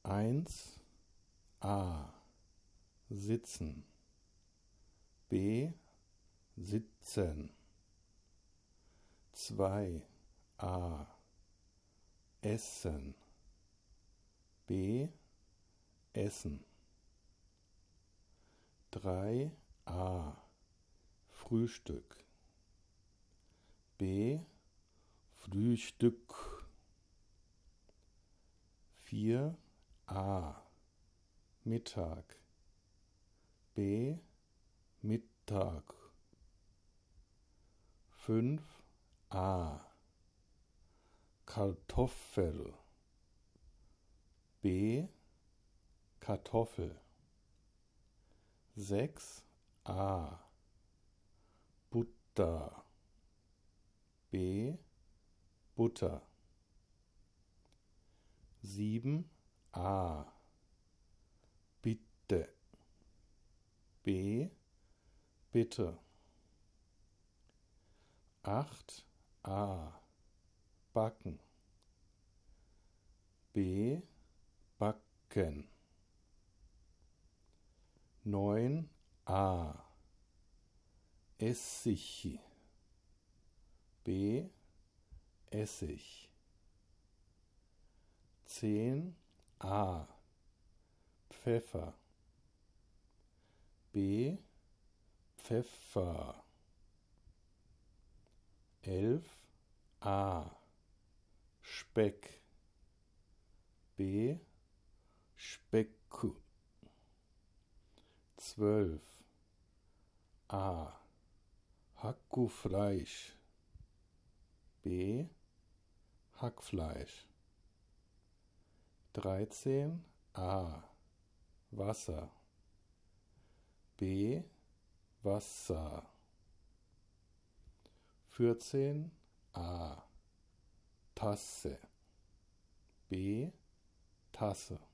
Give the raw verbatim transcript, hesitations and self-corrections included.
eins a. Sitzen. B. Sitzen. zwei a. Essen. B. Essen. drei a. Frühstück. B. Frühstück. vier a. Mittag. B. Mittag. fünf a. Kartoffel. B. Kartoffel. sechs a. Butter. B. Butter. sieben a. Bitte. B. Bitte. acht a. Backen. B. Backen. neun a. Essig. B. Essig. zehn a. Pfeffer. B. Pfeffer. elf a. Speck. B. Speck. zwölf a. Hackfleisch. B. Hackfleisch. dreizehn a. Wasser. B. Wasser. vierzehn a. Tasse. B. Tasse.